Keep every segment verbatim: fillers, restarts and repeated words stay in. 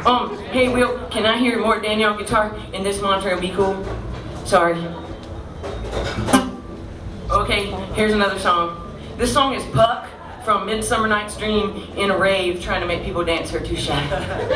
Um, hey Will, can I hear more Danielle guitar in this monitor and be cool? Sorry. Okay, here's another song. This song is Puck from Midsummer Night's Dream in a rave, trying to make people dance her too shy.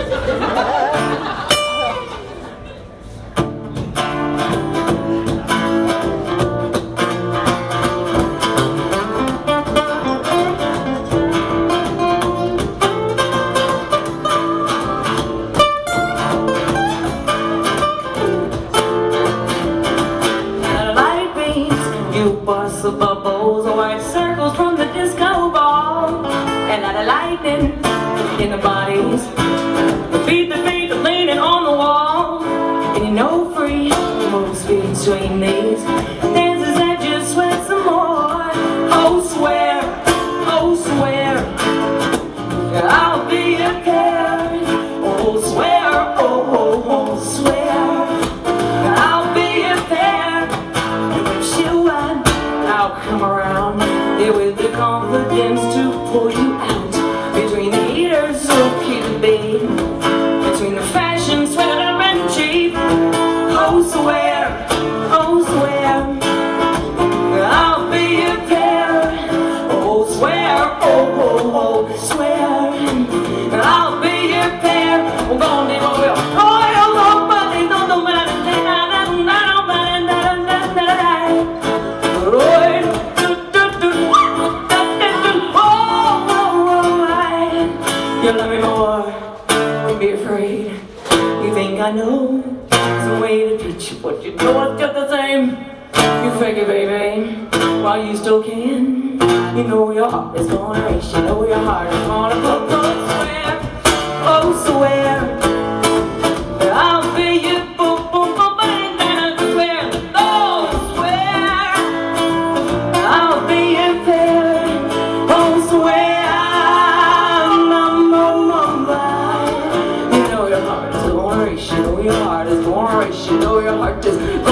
Bust the bubbles, white circles from the disco ball, and out of lightning in the bodies, the feet, the feet, the leaning on the wall, and you know free, most feet between these dances that just sweat some more. Oh swear, oh swear, I'll be a parent. Oh swear, oh, oh, oh swear, I'll be a parent. And when she won, I'll come around there with the confidence to pull you out between the heaters, so keep it big, between the fashion, sweater and cheap. Oh swear, oh swear, I'll be a parent. Oh swear, oh, oh, oh swear, I'll be a parent. We're gonna do what we'll. Oh, oh, but they don't know what I you love me more, don't be afraid. You think I know some way to teach you, but you know it's just the same. You fake it, baby, while you still can. You know your heart is gonna race, you know your heart is gonna put. Oh swear, oh swear, I'll be your boom, boom, boom, bang, bang, swear. Oh swear, I'll be your parent. Oh swear, you know your heart is gonna race, you know your heart is gonna race, you know your heart is